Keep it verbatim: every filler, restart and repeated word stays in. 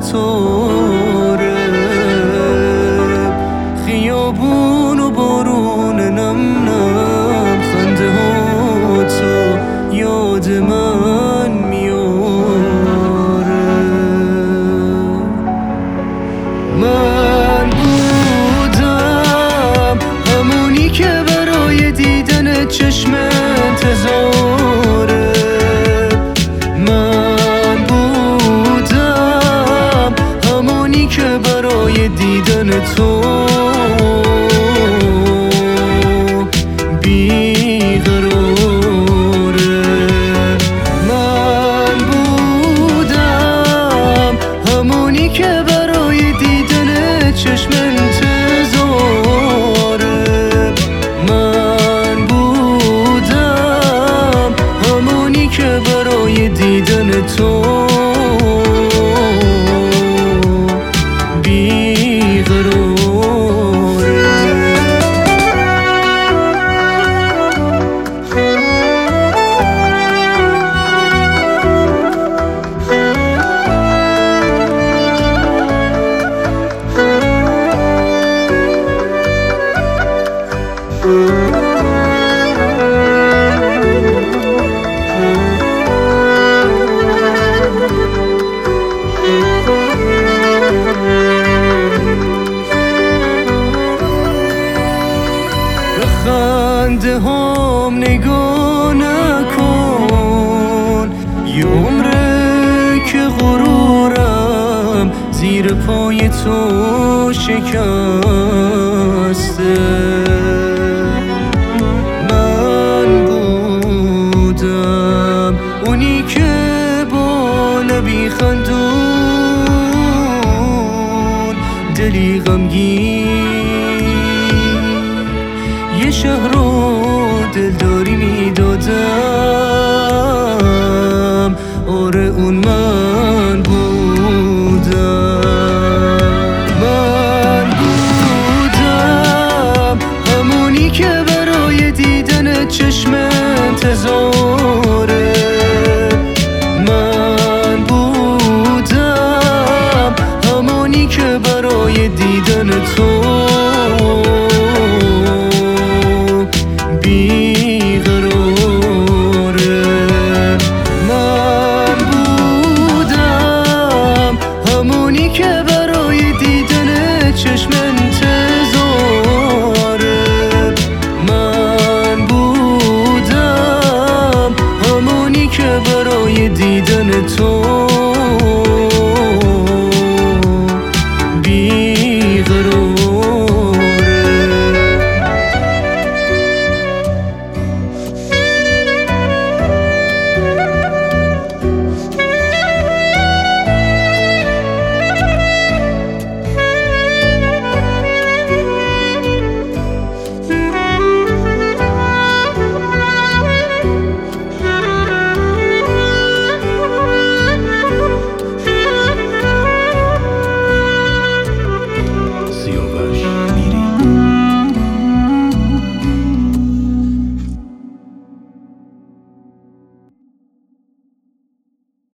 توره، خیابون و بارون نم نم، خنده ها تو یاد من میاره. من بودم همونی که برای دیدن چشم انتظاره، من بودم همونی که برای دیدن تو بیقراره. من بودم همونی که برای دیدن چشم انتظاره، من بودم همونی که برای دیدن تو خنده هم نگاه نکن، یه عمره که غرورم زیر پای تو شکسته. من بودم اونی که با لبی خندون دلی غمگین یه شهر رو دلداری میدادم. آره اون من بودم، من بودم همونی که برای دیدن چشم انتظاره، من بودم همونی که برای دیدن تو بیقراره. من بودم همونی که برای دیدن چشم انتظاره، من بودم همونی که برای دیدن تو